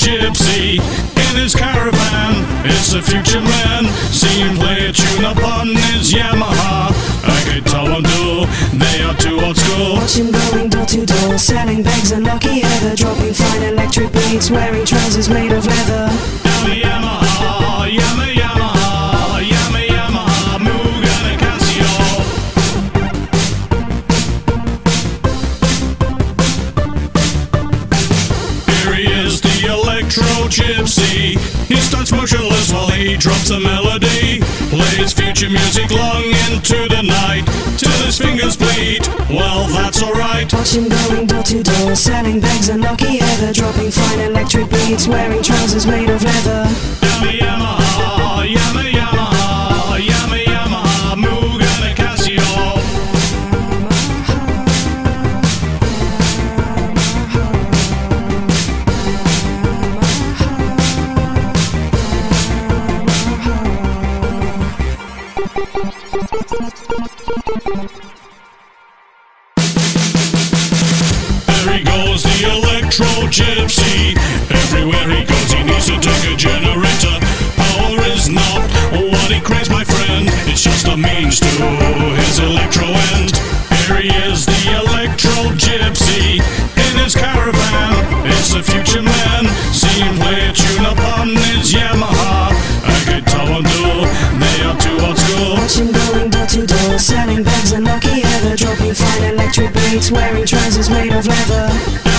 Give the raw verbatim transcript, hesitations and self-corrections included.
gypsy in his caravan. It's the future man. See him play a tune upon his Yamaha. I could tell him do, they are too old school. Watch him going door to door, selling bags and lucky leather, dropping fine electric beats, wearing trousers made of leather. Yama Yamaha, Yama Yamaha, Yama Yamaha, Moog and a Casio. Here he is, the electro gypsy. He starts motionless while he drops a melody. Plays future music long into the night, till his fingers bleed. Well, that's alright. Watch him going door to door, selling bags and lucky leather, dropping fine electric beats, wearing trousers made of leather. Yama Yamaha, Yama Yamaha, Yama Yamaha, Moog and a Casio. There he goes, the electro gypsy. Everywhere he goes, he needs to take a generator. Power is not what he craves, my friend. It's just a means to his electro end. Here he is, the electro gypsy in his caravan. It's the future man. See him play a tune upon his Yamaha. I could tell him do, they are too old school. Watch him going door to door, selling bags and lucky leather, dropping fine electric beats, wearing trousers made of leather.